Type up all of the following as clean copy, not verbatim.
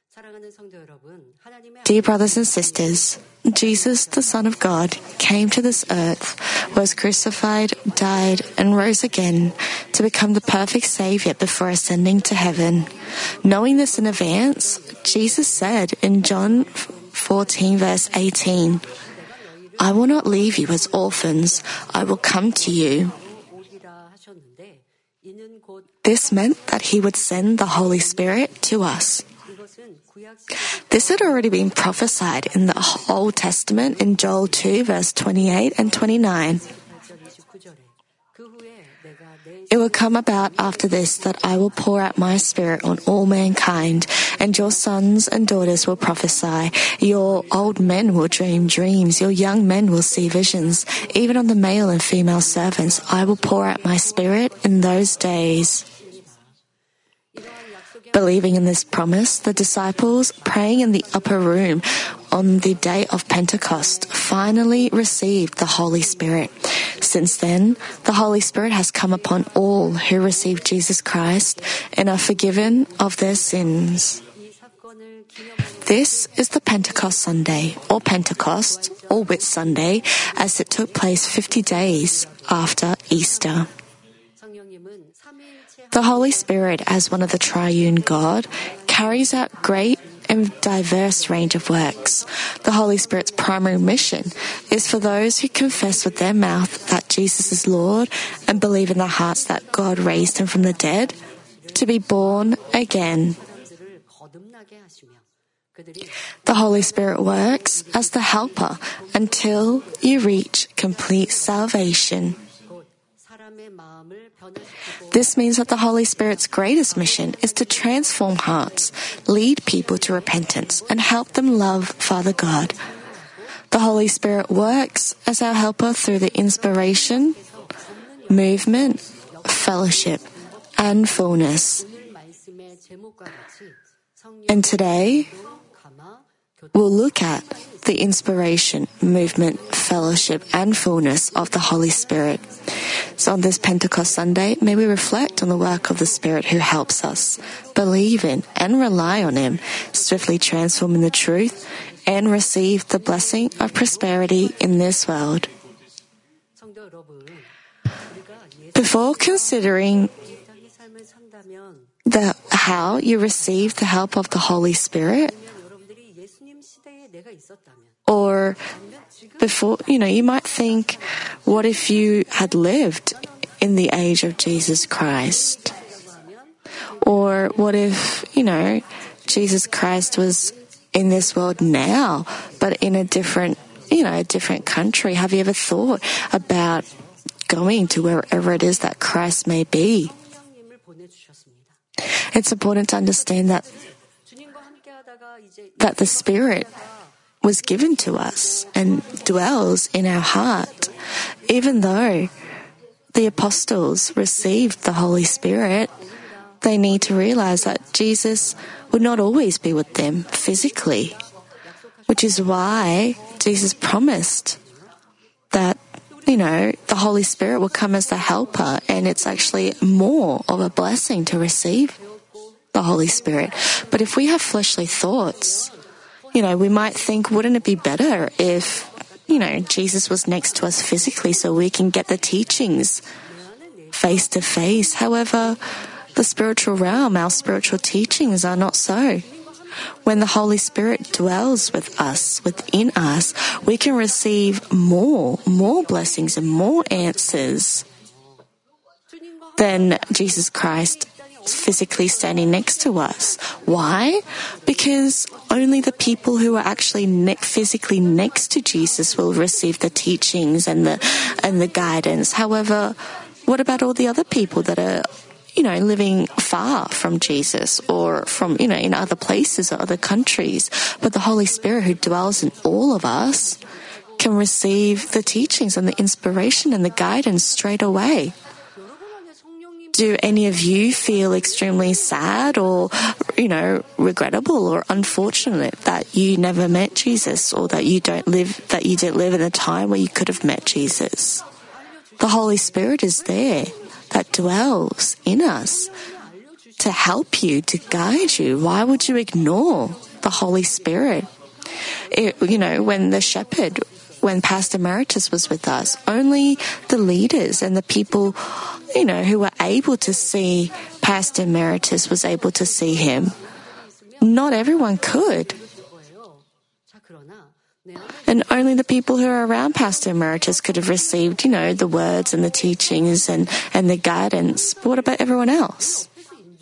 Dear brothers and sisters, Jesus, the Son of God, came to this earth, was crucified, died, and rose again to become the perfect Savior before ascending to heaven. Knowing this in advance, Jesus said in John 14, verse 18, "I will not leave you as orphans, I will come to you." This meant that he would send the Holy Spirit to us. This had already been prophesied in the Old Testament in Joel 2, verse 28 and 29. It will come about after this that I will pour out my Spirit on all mankind, and your sons and daughters will prophesy. Your old men will dream dreams. Your young men will see visions. Even on the male and female servants, I will pour out my Spirit in those days. Believing in this promise, the disciples, praying in the upper room on the day of Pentecost, finally received the Holy Spirit. Since then, the Holy Spirit has come upon all who receive Jesus Christ and are forgiven of their sins. This is the Pentecost Sunday, or Pentecost, or Whit Sunday, as it took place 50 days after Easter. The Holy Spirit, as one of the triune God, carries out great and diverse range of works. The Holy Spirit's primary mission is for those who confess with their mouth that Jesus is Lord and believe in their hearts that God raised him from the dead to be born again. The Holy Spirit works as the helper until you reach complete salvation. This means that the Holy Spirit's greatest mission is to transform hearts, lead people to repentance, and help them love Father God. The Holy Spirit works as our helper through the inspiration, movement, fellowship, and fullness. And today, we'll look at the inspiration, movement, fellowship, and fullness of the Holy Spirit. So on this Pentecost Sunday, may we reflect on the work of the Spirit who helps us, believe in and rely on Him, swiftly transform in the truth, and receive the blessing of prosperity in this world. Before considering how you receive the help of the Holy Spirit, or before, you might think, what if you had lived in the age of Jesus Christ? Or what if, Jesus Christ was in this world now, but in a different country? Have you ever thought about going to wherever it is that Christ may be? It's important to understand that the Spirit was given to us and dwells in our heart. Even though the apostles received the Holy Spirit, they need to realize that Jesus would not always be with them physically, which is why Jesus promised that, the Holy Spirit will come as the helper, and it's actually more of a blessing to receive the Holy Spirit. But if we have fleshly thoughts, we might think, wouldn't it be better if, Jesus was next to us physically so we can get the teachings face to face? However, the spiritual realm, our spiritual teachings are not so. When the Holy Spirit dwells with us, within us, we can receive more blessings and more answers than Jesus Christ physically standing next to us. Why? Because only the people who are actually physically next to Jesus will receive the teachings and the guidance. However, what about all the other people that are living far from Jesus or from, in other places or other countries? But the Holy Spirit who dwells in all of us can receive the teachings and the inspiration and the guidance straight away. Do any of you feel extremely sad or, regrettable or unfortunate that you never met Jesus, or that you didn't live in a time where you could have met Jesus? The Holy Spirit is there, that dwells in us, to help you, to guide you. Why would you ignore the Holy Spirit? When Pastor Emeritus was with us, only the leaders and the people, who were able to see Pastor Emeritus was able to see him. Not everyone could. And only the people who are around Pastor Emeritus could have received, the words and the teachings and the guidance. But what about everyone else?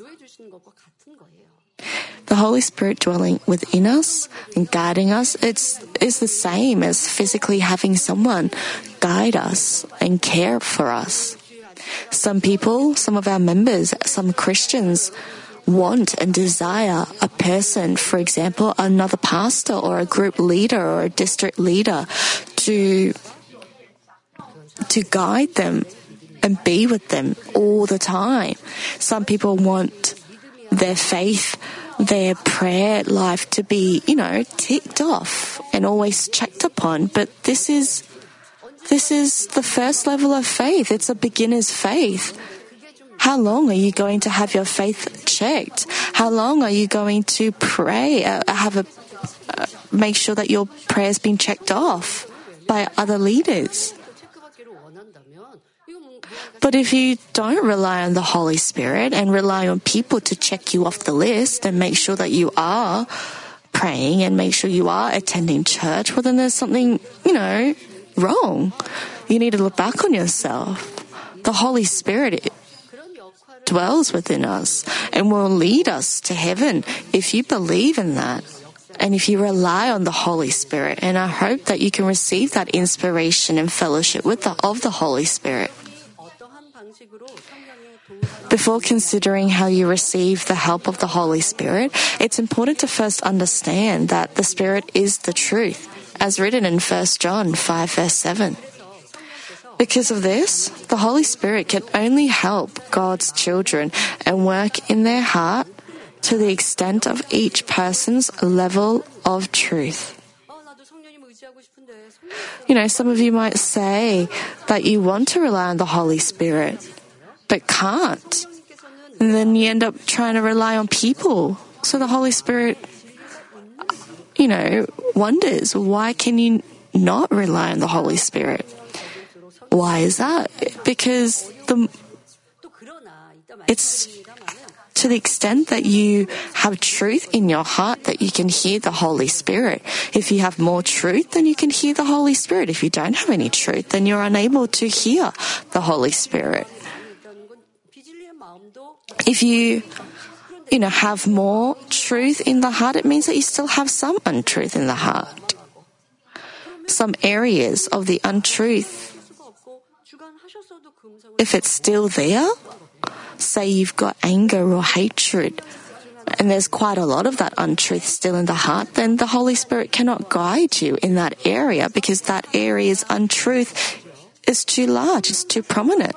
The Holy Spirit dwelling within us and guiding us, is the same as physically having someone guide us and care for us. Some people, some of our members, some Christians want and desire a person, for example, another pastor or a group leader or a district leader to guide them and be with them all the time. Some people want their faith, their prayer life to be, ticked off and always checked upon. But this is the first level of faith. It's a beginner's faith. How long are you going to have your faith checked? How long are you going to pray, make sure that your prayer's been checked off by other leaders? But if you don't rely on the Holy Spirit and rely on people to check you off the list and make sure that you are praying and make sure you are attending church, well, then there's something, wrong. You need to look back on yourself. The Holy Spirit dwells within us and will lead us to heaven if you believe in that. And if you rely on the Holy Spirit, and I hope that you can receive that inspiration and fellowship of the Holy Spirit. Before considering how you receive the help of the Holy Spirit, it's important to first understand that the Spirit is the truth, as written in 1 John 5 verse 7. Because of this, the Holy Spirit can only help God's children and work in their heart to the extent of each person's level of truth. Some of you might say that you want to rely on the Holy Spirit, but can't. And then you end up trying to rely on people. So the Holy Spirit, wonders, why can you not rely on the Holy Spirit? Why is that? Because it's to the extent that you have truth in your heart that you can hear the Holy Spirit. If you have more truth, then you can hear the Holy Spirit. If you don't have any truth, then you're unable to hear the Holy Spirit. If you have more truth in the heart, it means that you still have some untruth in the heart. Some areas of the untruth, if it's still there, say you've got anger or hatred, and there's quite a lot of that untruth still in the heart, then the Holy Spirit cannot guide you in that area because that area's untruth is too large, it's too prominent.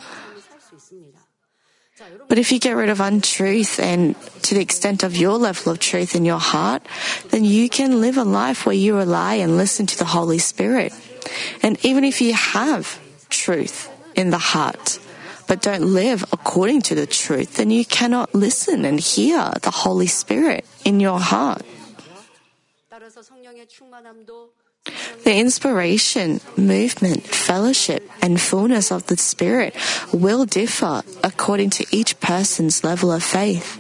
But if you get rid of untruth and to the extent of your level of truth in your heart, then you can live a life where you rely and listen to the Holy Spirit. And even if you have truth in the heart, but don't live according to the truth, then you cannot listen and hear the Holy Spirit in your heart. The inspiration, movement, fellowship, and fullness of the Spirit will differ according to each person's level of faith.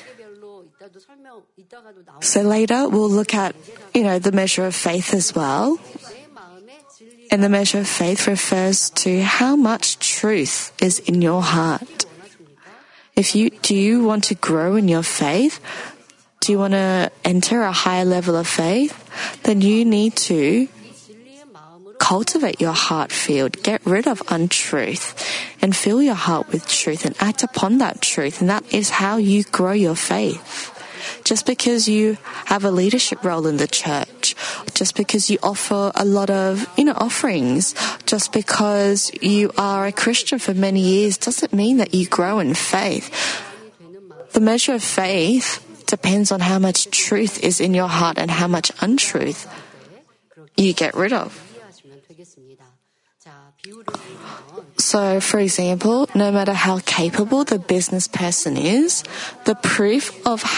So later we'll look at, the measure of faith as well. And the measure of faith refers to how much truth is in your heart. Do you want to grow in your faith? Do you want to enter a higher level of faith? Then you need to cultivate your heart field, get rid of untruth, and fill your heart with truth and act upon that truth. And that is how you grow your faith. Just because you have a leadership role in the church, just because you offer a lot of, offerings, just because you are a Christian for many years, doesn't mean that you grow in faith. The measure of faith depends on how much truth is in your heart and how much untruth you get rid of. So, for example, no matter how capable the business person is, the proof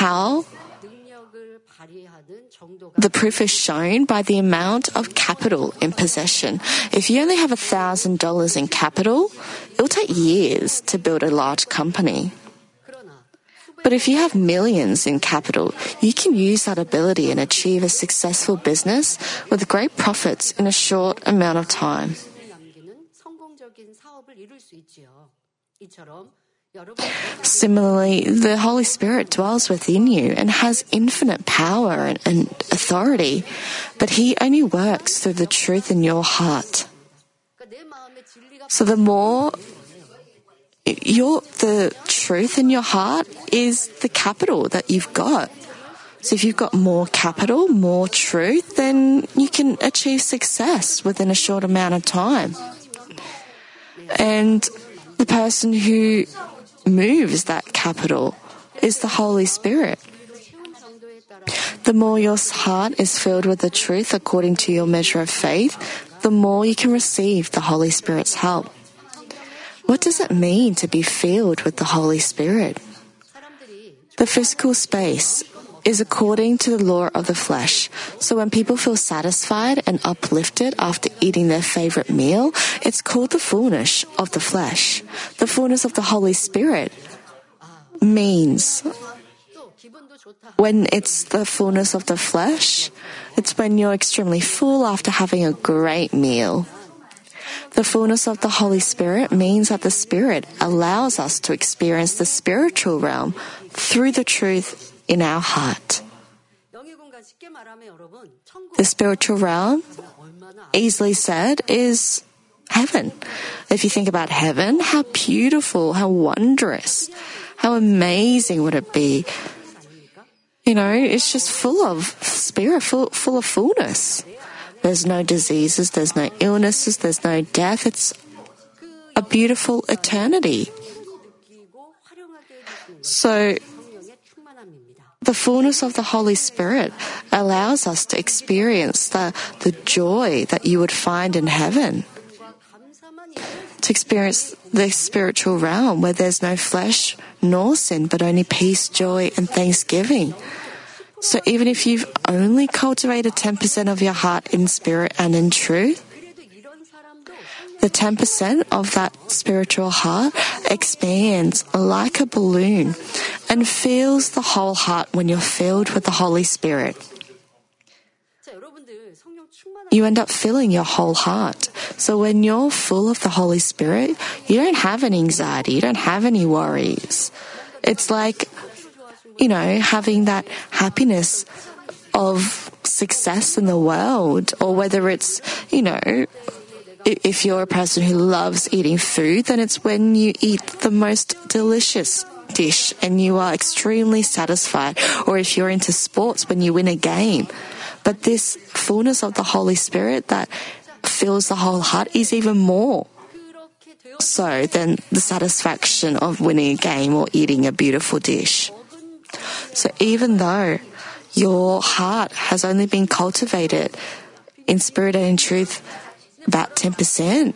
is shown by the amount of capital in possession. If you only have $1,000 in capital, it'll take years to build a large company. But if you have millions in capital, you can use that ability and achieve a successful business with great profits in a short amount of time. Similarly, the Holy Spirit dwells within you and has infinite power and authority, but He only works through the truth in your heart. So the truth in your heart is the capital that you've got. So if you've got more capital, more truth, then you can achieve success within a short amount of time. And the person who moves that capital is the Holy Spirit. The more your heart is filled with the truth according to your measure of faith, the more you can receive the Holy Spirit's help. What does it mean to be filled with the Holy Spirit? The physical space is according to the law of the flesh. So when people feel satisfied and uplifted after eating their favorite meal, it's called the fullness of the flesh. The fullness of the Holy Spirit means when it's the fullness of the flesh, it's when you're extremely full after having a great meal. The fullness of the Holy Spirit means that the Spirit allows us to experience the spiritual realm through the truth in our heart. The spiritual realm, easily said, is heaven. If you think about heaven, how beautiful, how wondrous, how amazing would it be? It's just full of spirit, full of fullness. There's no diseases, there's no illnesses, there's no death. It's a beautiful eternity. So, the fullness of the Holy Spirit allows us to experience the joy that you would find in heaven. To experience the spiritual realm where there's no flesh nor sin, but only peace, joy, and thanksgiving. So even if you've only cultivated 10% of your heart in spirit and in truth, the 10% of that spiritual heart expands like a balloon and fills the whole heart when you're filled with the Holy Spirit. You end up filling your whole heart. So when you're full of the Holy Spirit, you don't have any anxiety, you don't have any worries. It's like, having that happiness of success in the world, or whether it's, if you're a person who loves eating food, then it's when you eat the most delicious dish and you are extremely satisfied. Or if you're into sports, when you win a game. But this fullness of the Holy Spirit that fills the whole heart is even more so than the satisfaction of winning a game or eating a beautiful dish. So even though your heart has only been cultivated in spirit and in truth about 10%,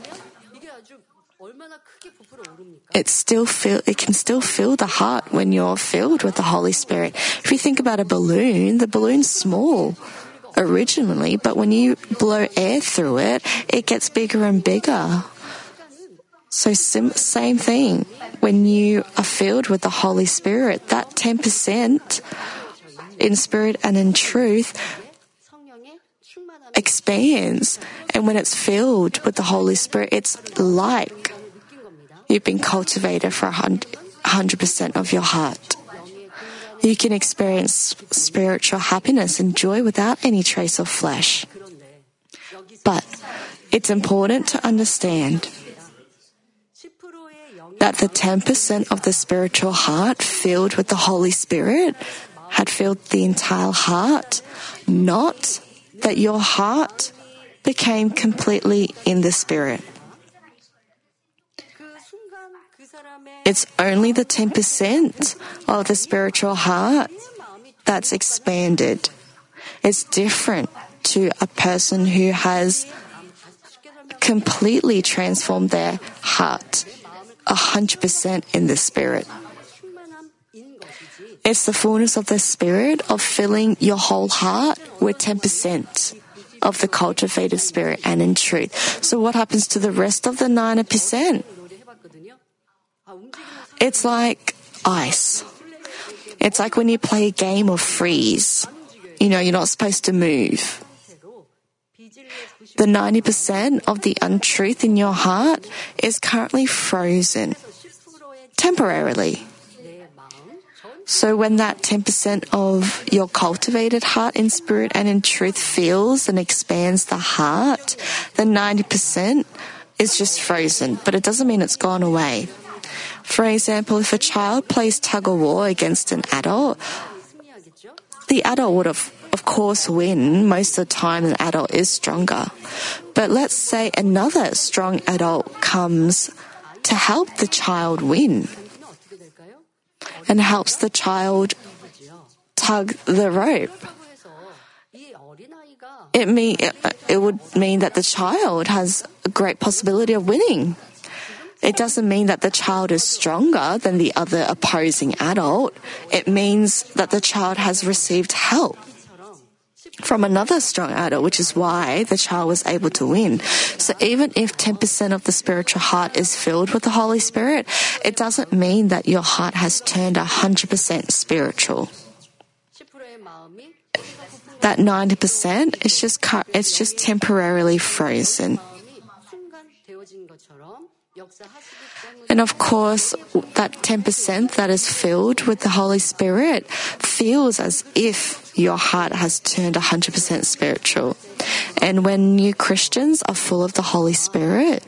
it can still fill the heart when you're filled with the Holy Spirit. If you think about a balloon, the balloon's small originally, but when you blow air through it, it gets bigger and bigger. So same thing. When you are filled with the Holy Spirit, that 10% in spirit and in truth expands. And when it's filled with the Holy Spirit, it's like you've been cultivated for 100% of your heart. You can experience spiritual happiness and joy without any trace of flesh. But it's important to understand that the 10% of the spiritual heart filled with the Holy Spirit had filled the entire heart, not that your heart became completely in the Spirit. It's only the 10% of the spiritual heart that's expanded. It's different to a person who has completely transform their heart 100% in the Spirit. It's the fullness of the Spirit of filling your whole heart with 10% of the cultivated Spirit and in truth. So what happens to the rest of the 90%? It's like ice. It's like when you play a game of freeze. You're not supposed to move. The 90% of the untruth in your heart is currently frozen temporarily. So when that 10% of your cultivated heart in spirit and in truth fills and expands the heart, the 90% is just frozen, but it doesn't mean it's gone away. For example, if a child plays tug-of-war against an adult, the adult would of course win. Most of the time, an adult is stronger. But let's say another strong adult comes to help the child win and helps the child tug the rope. It would mean that the child has a great possibility of winning. It doesn't mean that the child is stronger than the other opposing adult. It means that the child has received help from another strong adult, which is why the child was able to win. So even if 10% of the spiritual heart is filled with the Holy Spirit, it doesn't mean that your heart has turned 100% spiritual. That 90% it's just temporarily frozen. And of course, that 10% that is filled with the Holy Spirit feels as if your heart has turned 100% spiritual. And when new Christians are full of the Holy Spirit,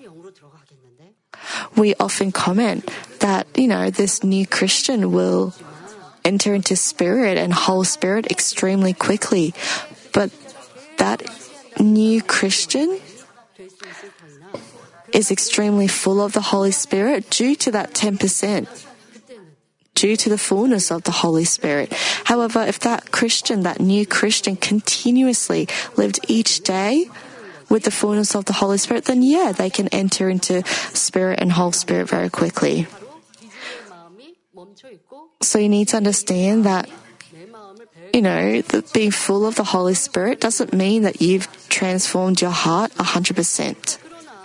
we often comment that, this new Christian will enter into spirit and whole spirit extremely quickly. But that new Christian is extremely full of the Holy Spirit due to that 10%, due to the fullness of the Holy Spirit. However, if that new Christian continuously lived each day with the fullness of the Holy Spirit, then they can enter into spirit and whole spirit very quickly. So you need to understand that, that being full of the Holy Spirit doesn't mean that you've transformed your heart 100%.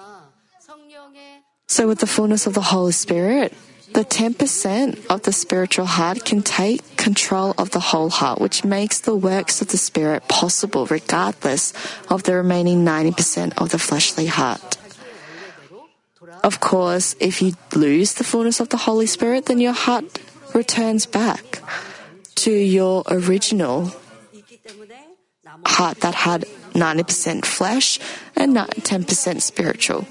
So with the fullness of the Holy Spirit, the 10% of the spiritual heart can take control of the whole heart, which makes the works of the Spirit possible regardless of the remaining 90% of the fleshly heart. Of course, if you lose the fullness of the Holy Spirit, then your heart returns back to your original heart that had 90% flesh and 10% spiritual.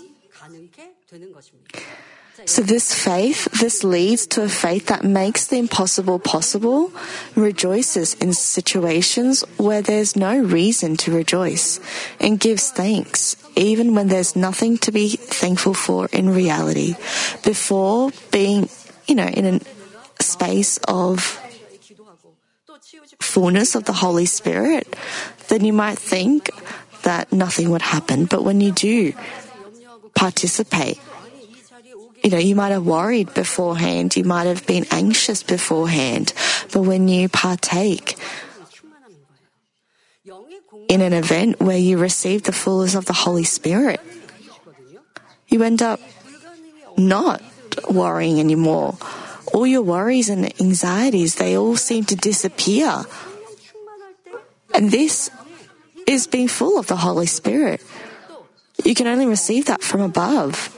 So this leads to a faith that makes the impossible possible, rejoices in situations where there's no reason to rejoice, and gives thanks even when there's nothing to be thankful for in reality. Before being, in a space of fullness of the Holy Spirit, then you might think that nothing would happen. But when you do participate, you might have worried beforehand, you might have been anxious beforehand, but when you partake in an event where you receive the fullness of the Holy Spirit, you end up not worrying anymore. All your worries and anxieties, they all seem to disappear. And this is being full of the Holy Spirit. You can only receive that from above.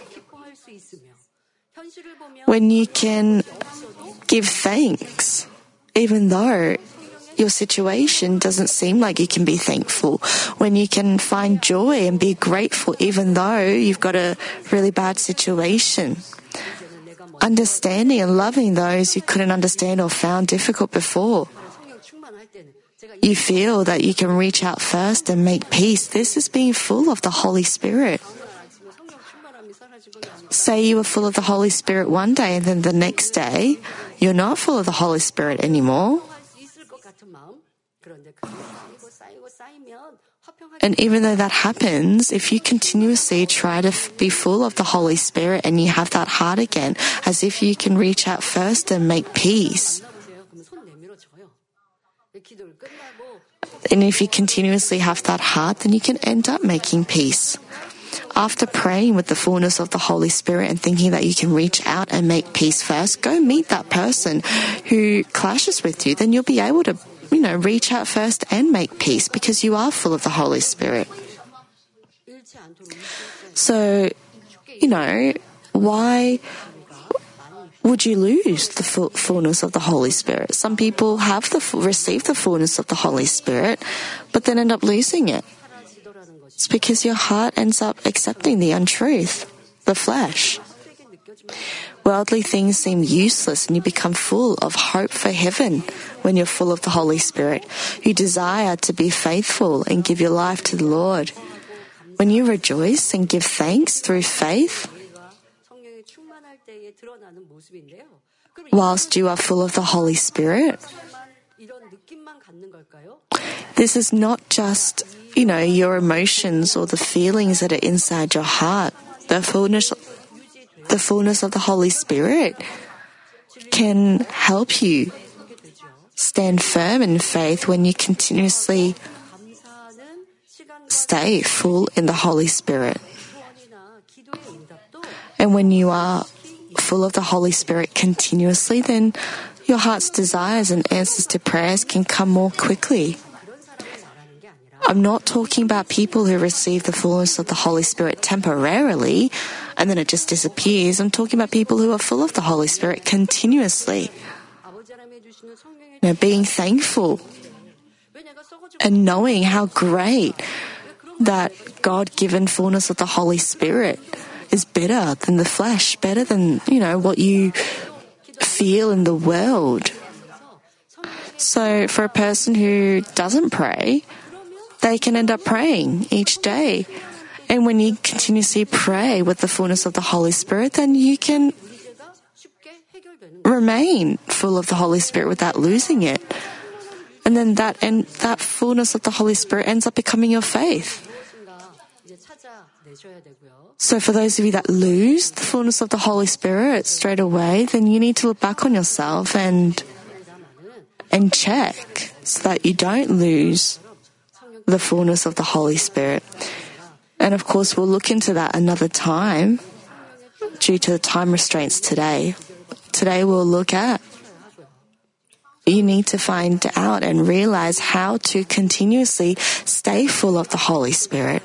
When you can give thanks, even though your situation doesn't seem like you can be thankful. When you can find joy and be grateful, even though you've got a really bad situation. Understanding and loving those you couldn't understand or found difficult before. You feel that you can reach out first and make peace. This is being full of the Holy Spirit. Say you were full of the Holy Spirit one day and then the next day, you're not full of the Holy Spirit anymore. And even though that happens, if you continuously try to be full of the Holy Spirit and you have that heart again, as if you can reach out first and make peace. And if you continuously have that heart, then you can end up making peace. After praying with the fullness of the Holy Spirit and thinking that you can reach out and make peace first, go meet that person who clashes with you. Then you'll be able to, reach out first and make peace because you are full of the Holy Spirit. So, why would you lose the fullness of the Holy Spirit? Some people have received the fullness of the Holy Spirit, but then end up losing it. It's because your heart ends up accepting the untruth, the flesh. Worldly things seem useless and you become full of hope for heaven when you're full of the Holy Spirit. You desire to be faithful and give your life to the Lord. When you rejoice and give thanks through faith, whilst you are full of the Holy Spirit, this is not just, your emotions or the feelings that are inside your heart. The fullness of the Holy Spirit can help you stand firm in faith when you continuously stay full in the Holy Spirit. And when you are full of the Holy Spirit continuously, then your heart's desires and answers to prayers can come more quickly. I'm not talking about people who receive the fullness of the Holy Spirit temporarily and then it just disappears. I'm talking about people who are full of the Holy Spirit continuously. Being thankful and knowing how great that God-given fullness of the Holy Spirit is better than the flesh, better than, what you feel in the world. So for a person who doesn't pray, they can end up praying each day. And when you continuously pray with the fullness of the Holy Spirit, then you can remain full of the Holy Spirit without losing it. And then that fullness of the Holy Spirit ends up becoming your faith. So for those of you that lose the fullness of the Holy Spirit straight away, then you need to look back on yourself and check so that you don't lose the fullness of the Holy Spirit. And of course, we'll look into that another time due to the time restraints today. Today we'll look at you need to find out and realize how to continuously stay full of the Holy Spirit.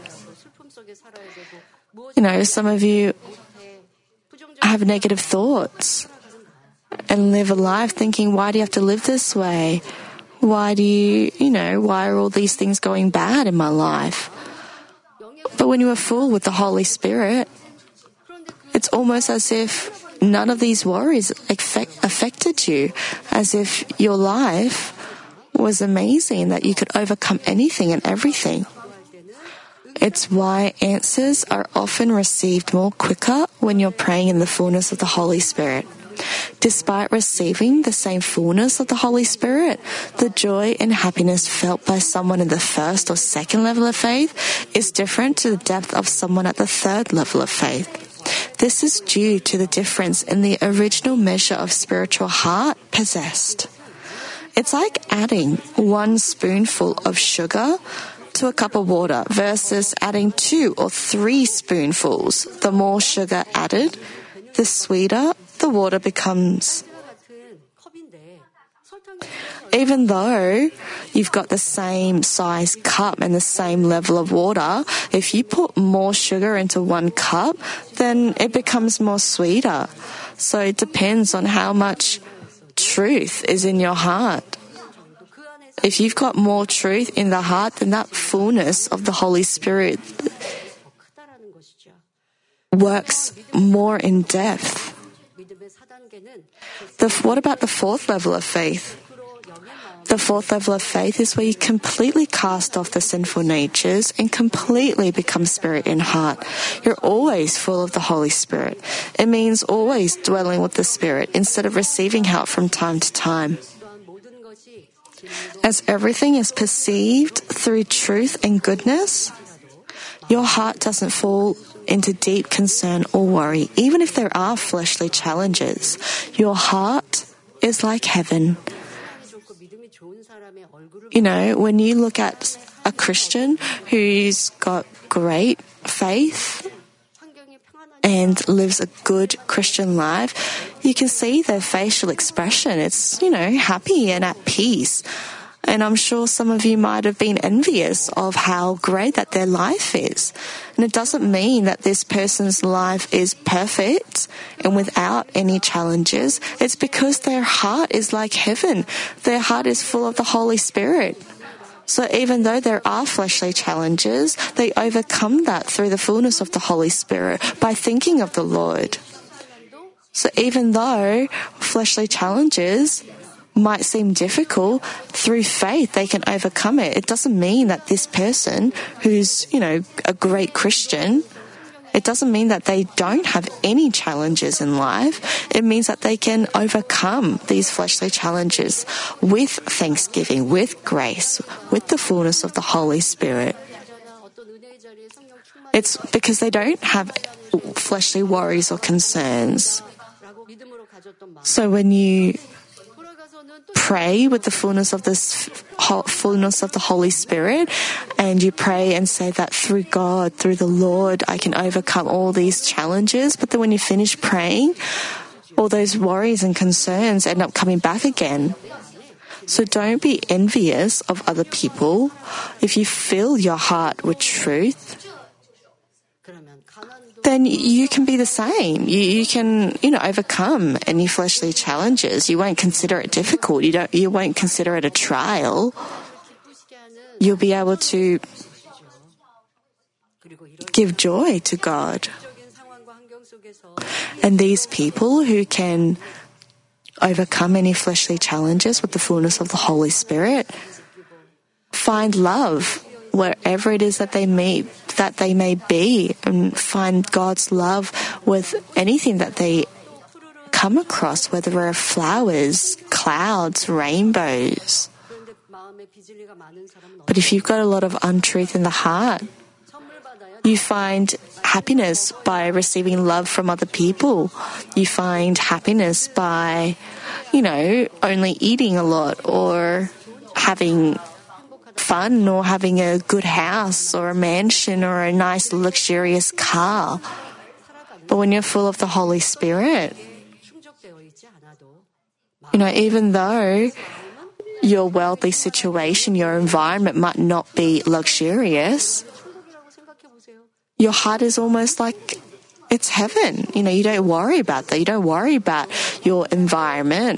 Some of you have negative thoughts and live a life thinking, why do you have to live this way? Why are all these things going bad in my life? But when you are full with the Holy Spirit, it's almost as if none of these worries affected you, as if your life was amazing, that you could overcome anything and everything. It's why answers are often received more quicker when you're praying in the fullness of the Holy Spirit. Despite receiving the same fullness of the Holy Spirit, the joy and happiness felt by someone in the first or second level of faith is different to the depth of someone at the third level of faith. This is due to the difference in the original measure of spiritual heart possessed. It's like adding 1 spoonful of sugar to a cup of water versus adding 2 or 3 spoonfuls. The more sugar added, the sweeter the water becomes. Even though you've got the same size cup and the same level of water, if you put more sugar into 1 cup, then it becomes more sweeter. So it depends on how much truth is in your heart. If you've got more truth in the heart, then that fullness of the Holy Spirit works more in depth. What about the 4th level of faith? The 4th level of faith is where you completely cast off the sinful natures and completely become spirit in heart. You're always full of the Holy Spirit. It means always dwelling with the Spirit instead of receiving help from time to time. As everything is perceived through truth and goodness, your heart doesn't fall into deep concern or worry. Even if there are fleshly challenges, your heart is like heaven. When you look at a Christian who's got great faith and lives a good Christian life, you can see their facial expression. It's, happy and at peace. And I'm sure some of you might have been envious of how great that their life is. And it doesn't mean that this person's life is perfect and without any challenges. It's because their heart is like heaven. Their heart is full of the Holy Spirit. So even though there are fleshly challenges, they overcome that through the fullness of the Holy Spirit by thinking of the Lord. So even though fleshly challenges might seem difficult, through faith they can overcome it. It doesn't mean that this person who's, a great Christian, it doesn't mean that they don't have any challenges in life. It means that they can overcome these fleshly challenges with thanksgiving, with grace, with the fullness of the Holy Spirit. It's because they don't have fleshly worries or concerns. So when you pray with the fullness of the Holy Spirit, and you pray and say that through God, through the Lord, I can overcome all these challenges. But then when you finish praying, all those worries and concerns end up coming back again. So don't be envious of other people. If you fill your heart with truth, then you can be the same. You can, overcome any fleshly challenges. You won't consider it difficult. You won't consider it a trial. You'll be able to give joy to God. And these people who can overcome any fleshly challenges with the fullness of the Holy Spirit find love wherever it is that they may be, and find God's love with anything that they come across, whether they're flowers, clouds, rainbows. But if you've got a lot of untruth in the heart, you find happiness by receiving love from other people. You find happiness by, only eating a lot or having fun or having a good house or a mansion or a nice luxurious car. But when you're full of the Holy Spirit, even though your wealthy situation, your environment might not be luxurious, your heart is almost like it's heaven. You don't worry about that. You don't worry about your environment.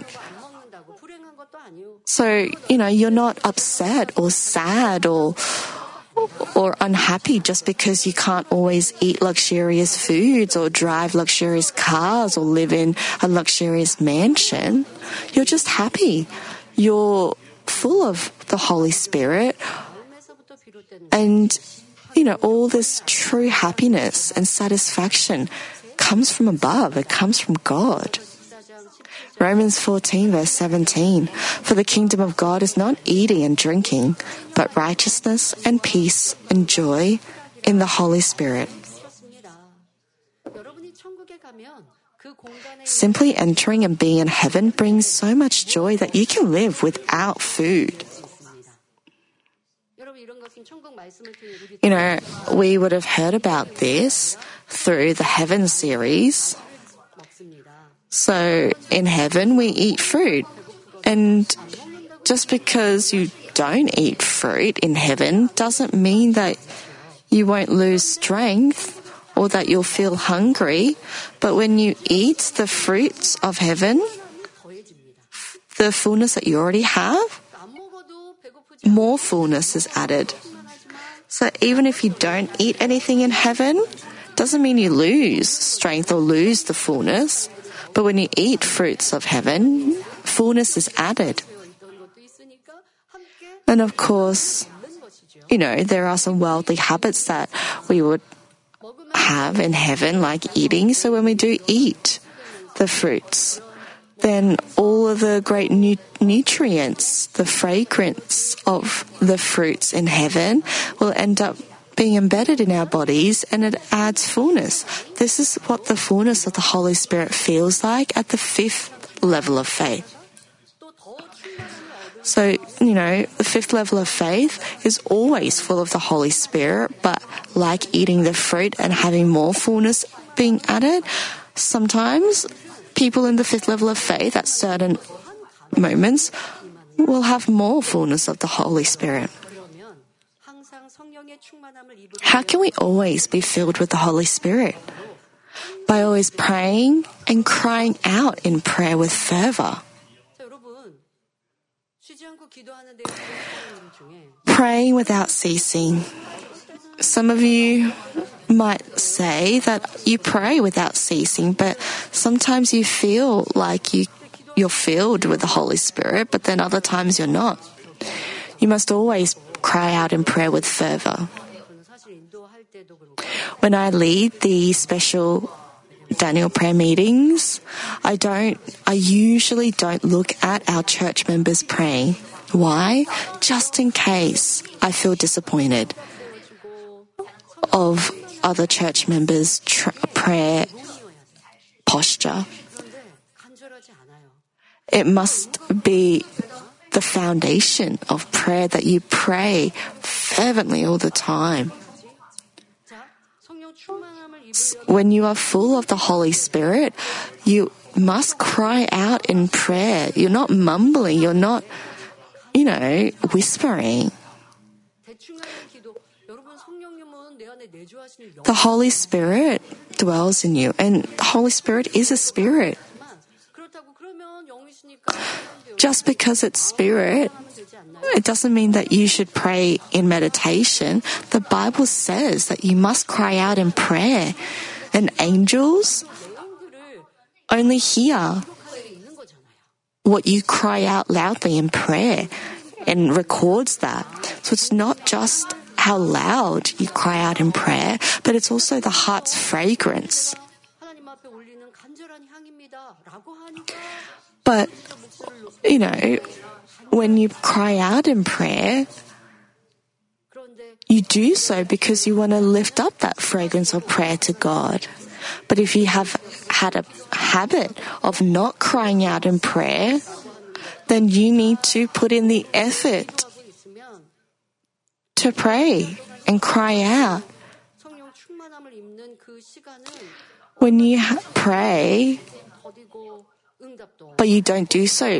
So, you're not upset or sad or unhappy just because you can't always eat luxurious foods or drive luxurious cars or live in a luxurious mansion. You're just happy. You're full of the Holy Spirit. And, all this true happiness and satisfaction comes from above. It comes from God. Romans 14, verse 17. For the kingdom of God is not eating and drinking, but righteousness and peace and joy in the Holy Spirit. Simply entering and being in heaven brings so much joy that you can live without food. We would have heard about this through the Heaven series. So in heaven, we eat fruit. And just because you don't eat fruit in heaven doesn't mean that you won't lose strength or that you'll feel hungry. But when you eat the fruits of heaven, the fullness that you already have, more fullness is added. So even if you don't eat anything in heaven, doesn't mean you lose strength or lose the fullness. But when you eat fruits of heaven, fullness is added. And of course, there are some worldly habits that we would have in heaven, like eating. So when we do eat the fruits, then all of the great nutrients, the fragrance of the fruits in heaven will end up being embedded in our bodies, and it adds fullness. This is what the fullness of the Holy Spirit feels like at the 5th level of faith. So, the 5th level of faith is always full of the Holy Spirit, but like eating the fruit and having more fullness being added, sometimes people in the 5th level of faith at certain moments will have more fullness of the Holy Spirit. How can we always be filled with the Holy Spirit? By always praying and crying out in prayer with fervor. Praying without ceasing. Some of you might say that you pray without ceasing, but sometimes you feel like you're filled with the Holy Spirit, but then other times you're not. You must always cry out in prayer with fervor. When I lead the special Daniel prayer meetings, I usually don't look at our church members praying. Why? Just in case I feel disappointed of other church members' prayer posture. It must be the foundation of prayer that you pray fervently all the time. When you are full of the Holy Spirit, you must cry out in prayer. You're not mumbling. You're not, whispering. The Holy Spirit dwells in you, and the Holy Spirit is a spirit. Just because it's spirit, it doesn't mean that you should pray in meditation. The Bible says that you must cry out in prayer, and angels only hear what you cry out loudly in prayer and records that. So it's not just how loud you cry out in prayer, but it's also the heart's fragrance. But, when you cry out in prayer, you do so because you want to lift up that fragrance of prayer to God. But if you have had a habit of not crying out in prayer, then you need to put in the effort to pray and cry out. When you pray, but you don't do so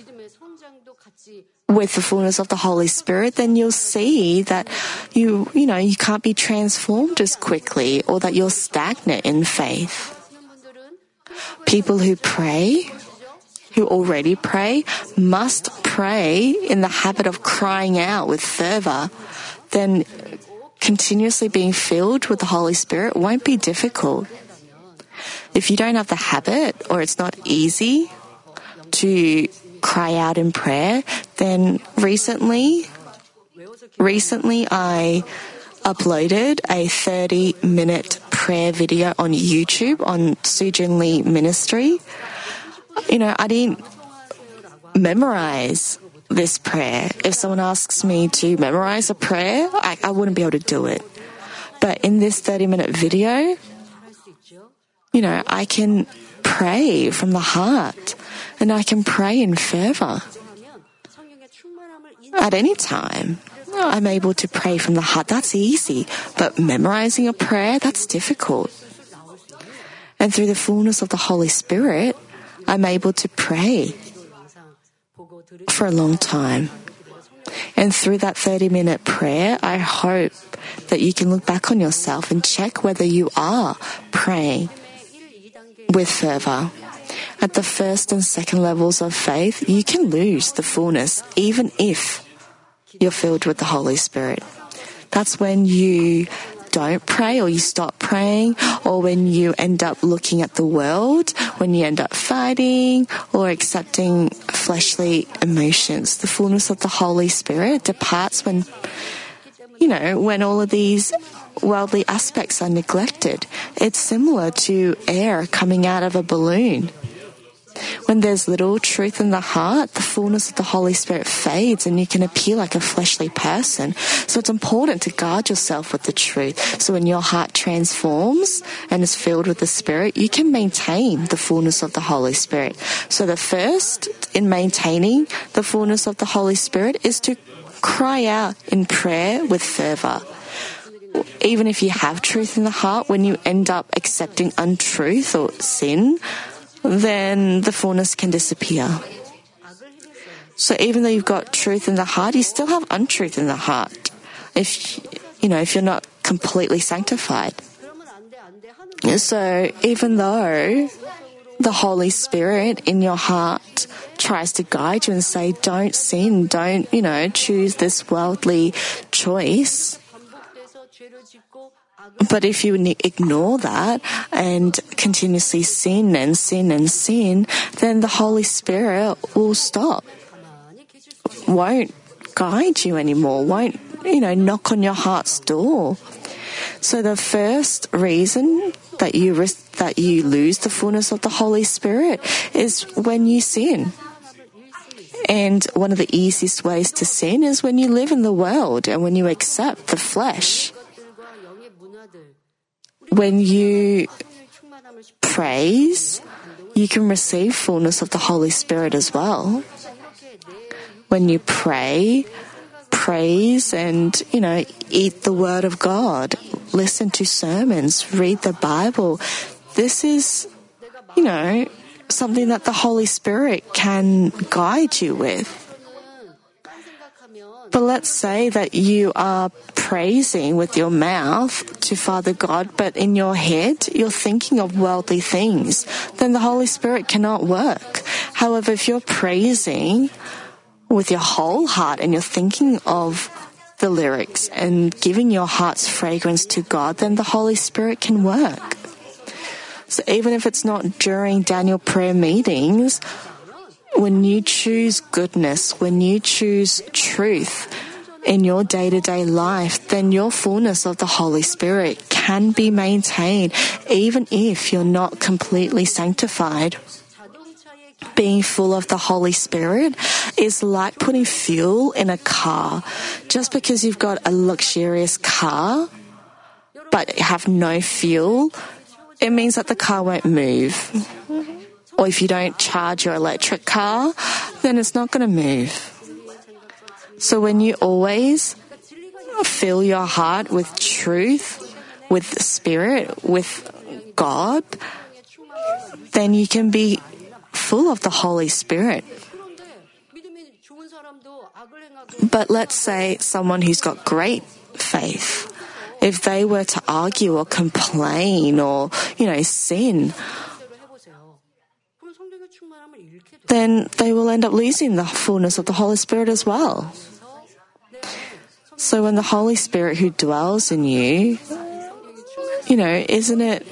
with the fullness of the Holy Spirit, then you'll see that you can't be transformed as quickly, or that you're stagnant in faith. People who already pray, must pray in the habit of crying out with fervor. Then continuously being filled with the Holy Spirit won't be difficult. If you don't have the habit, or it's not easy to cry out in prayer, then recently I uploaded a 30-minute prayer video on YouTube on Sujin Lee Ministry. I didn't memorize this prayer. If someone asks me to memorize a prayer, I wouldn't be able to do it. But in this 30-minute video, I can pray from the heart, and I can pray in fervor. At any time, I'm able to pray from the heart. That's easy. But memorizing a prayer, that's difficult. And through the fullness of the Holy Spirit, I'm able to pray for a long time. And through that 30-minute prayer, I hope that you can look back on yourself and check whether you are praying with fervor. At the first and second levels of faith, you can lose the fullness even if you're filled with the Holy Spirit. That's when you don't pray, or you stop praying, or when you end up looking at the world, when you end up fighting or accepting fleshly emotions. The fullness of the Holy Spirit departs when all of these worldly aspects are neglected. It's similar to air coming out of a balloon. When there's little truth in the heart, the fullness of the Holy Spirit fades and you can appear like a fleshly person. So it's important to guard yourself with the truth. So when your heart transforms and is filled with the Spirit, you can maintain the fullness of the Holy Spirit. So the first in maintaining the fullness of the Holy Spirit is to cry out in prayer with fervor. Even if you have truth in the heart, when you end up accepting untruth or sin, then the fullness can disappear. So even though you've got truth in the heart, you still have untruth in the heart. If you're not completely sanctified. So even though the Holy Spirit in your heart tries to guide you and say, don't sin, don't, choose this worldly choice. But if you ignore that and continuously sin and sin and sin, then the Holy Spirit will stop. Won't guide you anymore, won't, knock on your heart's door. So the first reason that you lose the fullness of the Holy Spirit is when you sin. And one of the easiest ways to sin is when you live in the world and when you accept the flesh. When you praise, you can receive fullness of the Holy Spirit as well. When you pray, praise, and, eat the Word of God, listen to sermons, read the Bible, this is, something that the Holy Spirit can guide you with. But let's say that you are praising with your mouth to Father God, but in your head, you're thinking of worldly things. Then the Holy Spirit cannot work. However, if you're praising with your whole heart and you're thinking of the lyrics and giving your heart's fragrance to God, then the Holy Spirit can work. So even if it's not during Daniel prayer meetings, when you choose goodness, when you choose truth in your day-to-day life, then your fullness of the Holy Spirit can be maintained even if you're not completely sanctified. Being full of the Holy Spirit is like putting fuel in a car. Just because you've got a luxurious car but have no fuel, it means that the car won't move. Or if you don't charge your electric car, then it's not going to move. So when you always fill your heart with truth, with the Spirit, with God, then you can be full of the Holy Spirit. But let's say someone who's got great faith, if they were to argue or complain or, sin, then they will end up losing the fullness of the Holy Spirit as well. So when the Holy Spirit who dwells in you, isn't it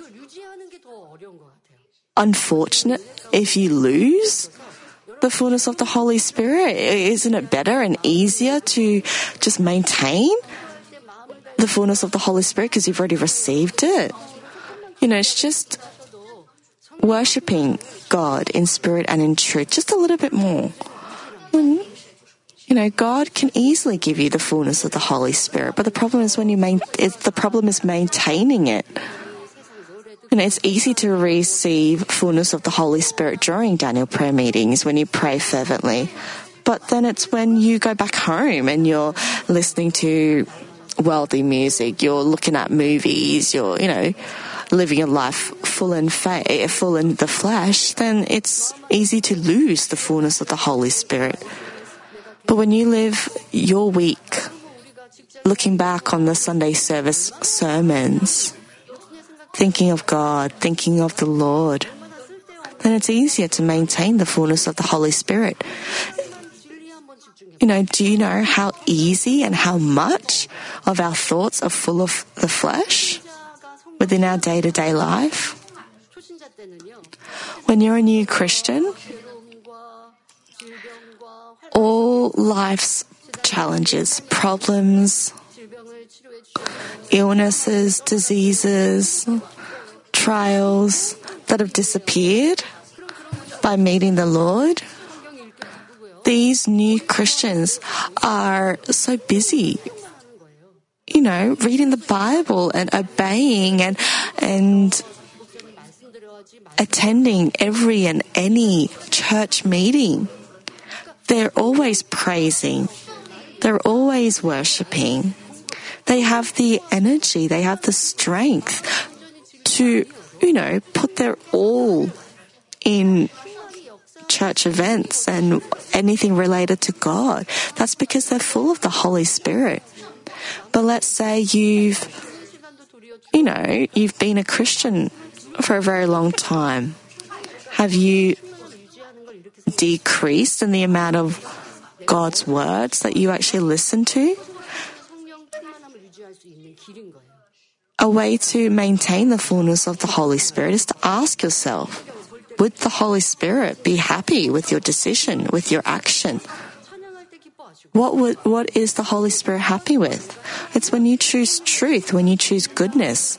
unfortunate if you lose the fullness of the Holy Spirit? Isn't it better and easier to just maintain the fullness of the Holy Spirit because you've already received it? It's just worshipping God in spirit and in truth just a little bit more. God can easily give you the fullness of the Holy Spirit, but the problem is maintaining it. It's easy to receive fullness of the Holy Spirit during Daniel prayer meetings when you pray fervently. But then it's when you go back home and you're listening to worldly music, you're looking at movies, you're, living a life full in the flesh, then it's easy to lose the fullness of the Holy Spirit. But when you live your week looking back on the Sunday service sermons, thinking of God, thinking of the Lord, then it's easier to maintain the fullness of the Holy Spirit. Do you know how easy and how much of our thoughts are full of the flesh within our day-to-day life? When you're a new Christian, all life's challenges, problems, illnesses, diseases, trials that have disappeared, by meeting the Lord. These new Christians are so busy, reading the Bible and obeying and attending every and any church meeting. They're always praising. They're always worshiping. They have the energy, they have the strength to, put their all in church events and anything related to God. That's because they're full of the Holy Spirit. But let's say you've been a Christian for a very long time. Have you decreased in the amount of God's words that you actually listen to? A way to maintain the fullness of the Holy Spirit is to ask yourself, would the Holy Spirit be happy with your decision, with your action? What is the Holy Spirit happy with? It's when you choose truth, when you choose goodness.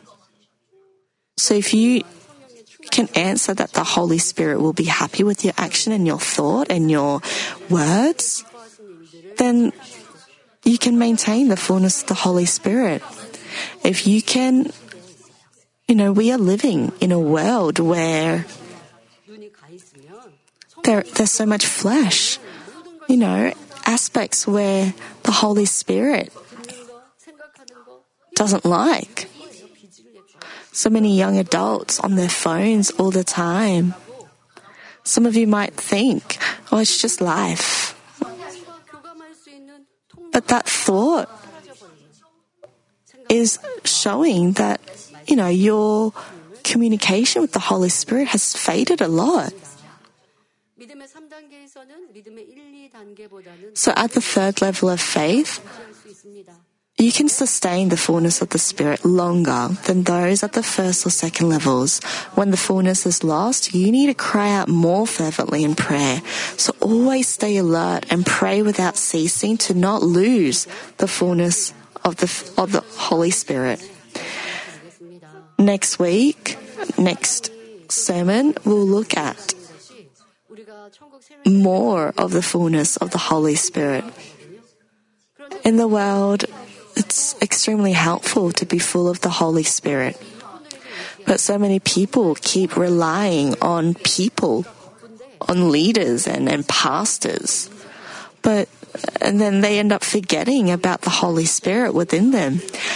So if you can answer that the Holy Spirit will be happy with your action and your thought and your words, then you can maintain the fullness of the Holy Spirit. If you can, we are living in a world where there's so much flesh, aspects where the Holy Spirit doesn't like. So many young adults on their phones all the time. Some of you might think, it's just life. But that thought is showing that, your communication with the Holy Spirit has faded a lot. So at the third level of faith, you can sustain the fullness of the Spirit longer than those at the first or second levels. When the fullness is lost, you need to cry out more fervently in prayer. So always stay alert and pray without ceasing to not lose the fullness of the Holy Spirit. Next sermon, we'll look at more of the fullness of the Holy Spirit. In the world, it's extremely helpful to be full of the Holy Spirit. But so many people keep relying on people, on leaders and pastors. And then they end up forgetting about the Holy Spirit within them.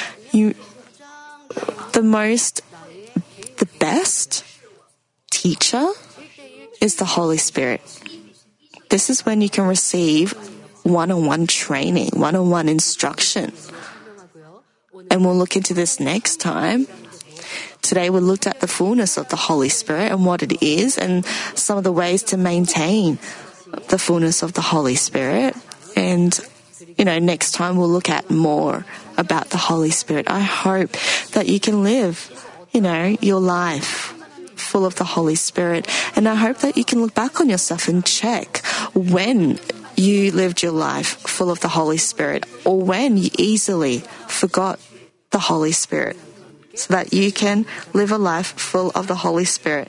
The best teacher is the Holy Spirit. This is when you can receive one-on-one training, one-on-one instruction. And we'll look into this next time. Today we looked at the fullness of the Holy Spirit and what it is and some of the ways to maintain the fullness of the Holy Spirit. And, next time we'll look at more about the Holy Spirit. I hope that you can live, your life full of the Holy Spirit. And I hope that you can look back on yourself and check when you lived your life full of the Holy Spirit or when you easily forgot the Holy Spirit so that you can live a life full of the Holy Spirit.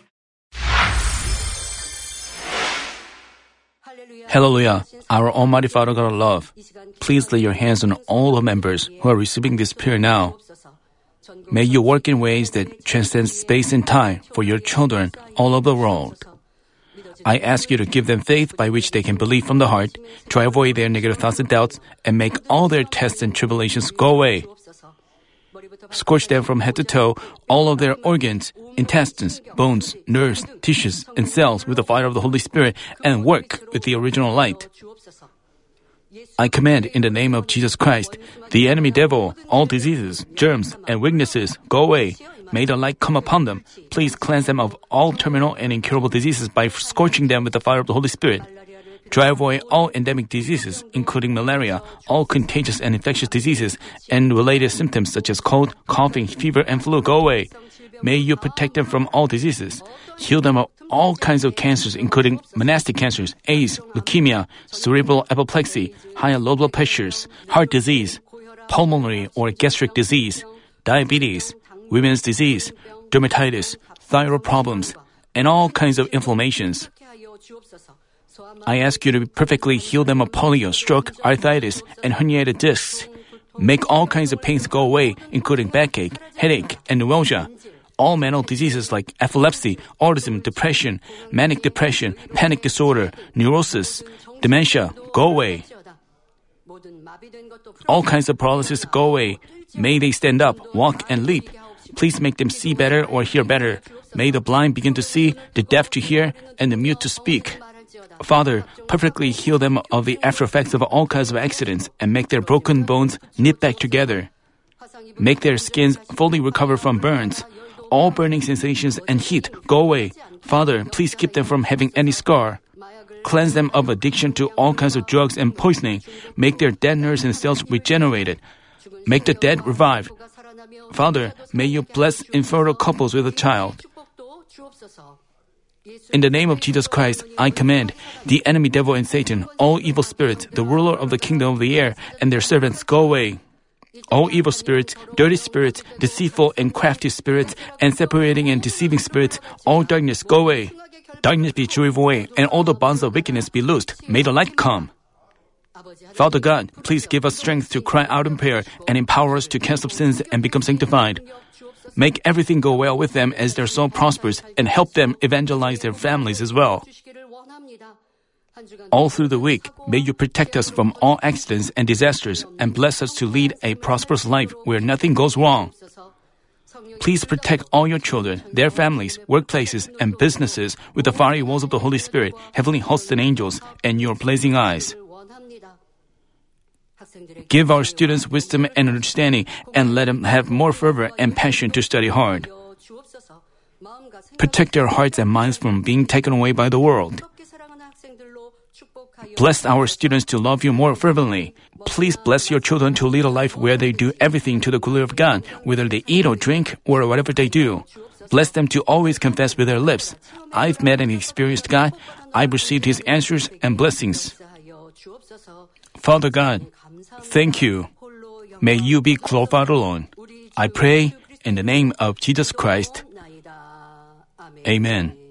Hallelujah, our Almighty Father God of love, please lay your hands on all the members who are receiving this prayer now. May you work in ways that transcend space and time for your children all over the world. I ask you to give them faith by which they can believe from the heart, drive away their negative thoughts and doubts, and make all their tests and tribulations go away. Scorch them from head to toe, all of their organs, intestines, bones, nerves, tissues, and cells with the fire of the Holy Spirit and work with the original light. I command in the name of Jesus Christ, the enemy devil, all diseases, germs, and weaknesses, go away. May the light come upon them. Please cleanse them of all terminal and incurable diseases by scorching them with the fire of the Holy Spirit. Drive away all endemic diseases, including malaria, all contagious and infectious diseases, and related symptoms such as cold, coughing, fever, and flu go away. May you protect them from all diseases. Heal them of all kinds of cancers, including monastic cancers, AIDS, leukemia, cerebral apoplexy, high and low blood pressures, heart disease, pulmonary or gastric disease, diabetes, women's disease, dermatitis, thyroid problems, and all kinds of inflammations. I ask you to perfectly heal them of polio, stroke, arthritis, and herniated discs. Make all kinds of pains go away, including backache, headache, and neuralgia. All mental diseases like epilepsy, autism, depression, manic depression, panic disorder, neurosis, dementia, go away. All kinds of paralysis go away. May they stand up, walk, and leap. Please make them see better or hear better. May the blind begin to see, the deaf to hear, and the mute to speak. Father, perfectly heal them of the after effects of all kinds of accidents and make their broken bones knit back together. Make their skins fully recover from burns. All burning sensations and heat go away. Father, please keep them from having any scar. Cleanse them of addiction to all kinds of drugs and poisoning. Make their dead nerves and cells regenerated. Make the dead revive. Father, may you bless infertile couples with a child. In the name of Jesus Christ, I command the enemy devil and Satan, all evil spirits, the ruler of the kingdom of the air, and their servants go away. All evil spirits, dirty spirits, deceitful and crafty spirits, and separating and deceiving spirits, all darkness go away. Darkness be driven away, and all the bonds of wickedness be loosed. May the light come. Father God, please give us strength to cry out in prayer and empower us to cast off sins and become sanctified. Make everything go well with them as their soul prospers and help them evangelize their families as well. All through the week, may you protect us from all accidents and disasters and bless us to lead a prosperous life where nothing goes wrong. Please protect all your children, their families, workplaces, and businesses with the fiery walls of the Holy Spirit, heavenly hosts and angels, and your blazing eyes. Give our students wisdom and understanding and let them have more fervor and passion to study hard. Protect their hearts and minds from being taken away by the world. Bless our students to love you more fervently. Please bless your children to lead a life where they do everything to the glory of God, whether they eat or drink or whatever they do. Bless them to always confess with their lips, I've met and experienced God. I've received His answers and blessings. Father God, thank you. May you be glorified alone. I pray in the name of Jesus Christ. Amen.